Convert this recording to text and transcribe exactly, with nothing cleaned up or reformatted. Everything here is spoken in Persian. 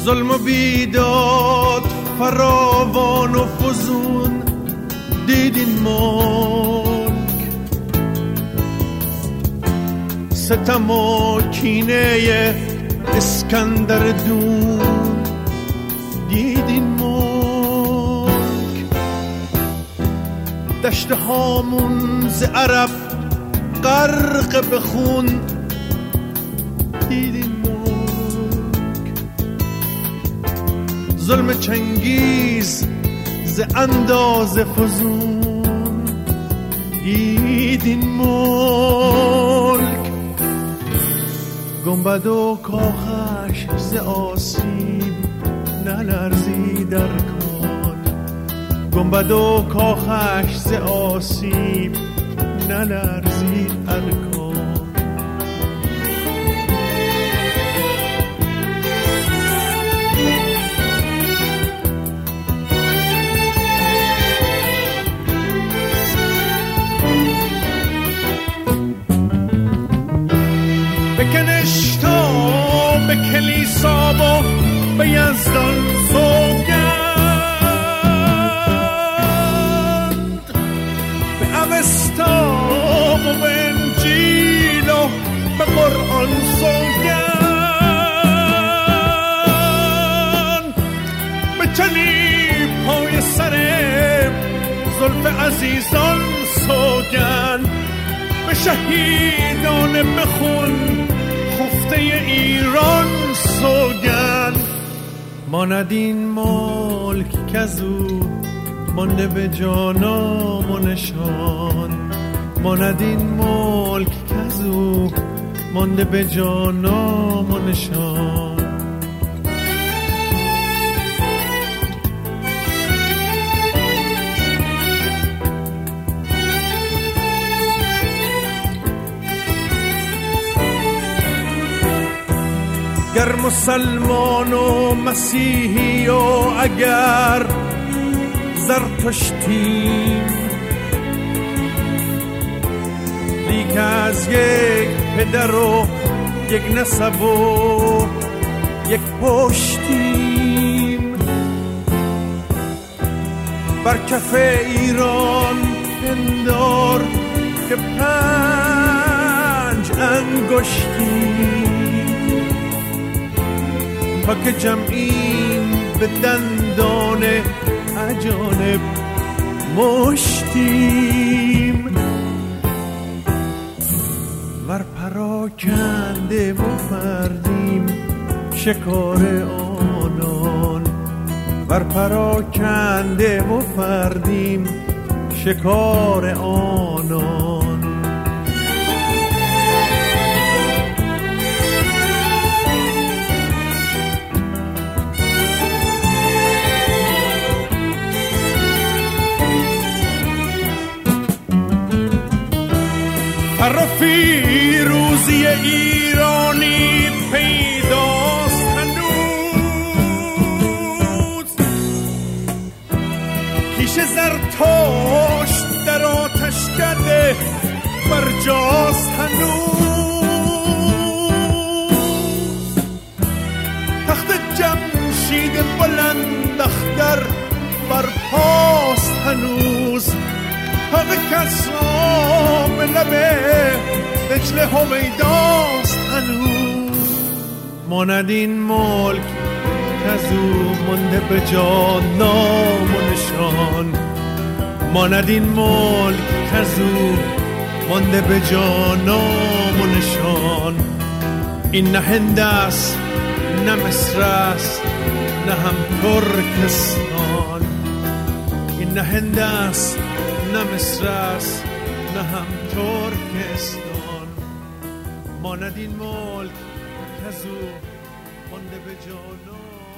ظلم و بیداد فراوان و فزون دیدین ملک، ستم و کینه اسکندر دون دیدین ملک، دشت هامون ز عرب غرق به خون دیدین ملک، ظلم چنگیز ز اندازه فزون دیدین ملک، گنبد و کاخش ز آسیب نلرزید در کار، گنبد و کاخش ز آسیب نلرزید ارکان. بکنش تا به کلیسا و به یزدان سوگند، به اوستا و به انجیل و به قرآن سوگند، به چلی پای سر زلف عزیزان سوگند، به شهیدان بخون خفته ایران سوگند. ماند این ملک کزو مانده به جانام و نشان، ماند این ملک کزو مانده به جانام و نشان. گر مسلمان و مسیحی و اگر زرتشتیم، لیک از یک پدر و یک نسب و یک پشتیم، بر کف ایران پندار که پنج انگشتیم، تا که جمعیم به دندان اجانب مشتیم، ور پراکنده و فردیم شکار آنان، ور پراکنده و فردیم شکار آنان. هر فیروزی ایرانی پیداست هنوز، کیش زرتشت در آتش کرده برجاست هنوز، تخت جمشید بلند اختر برپاست هنوز، حق کسرا به لبه دجله هویداست هنوز. ماند این ملک کزو مانده به جان نام و نشان، ماند این ملک کزو مانده به جان نام و نشان. این نه هند است نه مصر است نه هم ترکستان، این نه هند است نه مصر است نه هم ترکستان. ماند این ملک کزو مانده به جانان.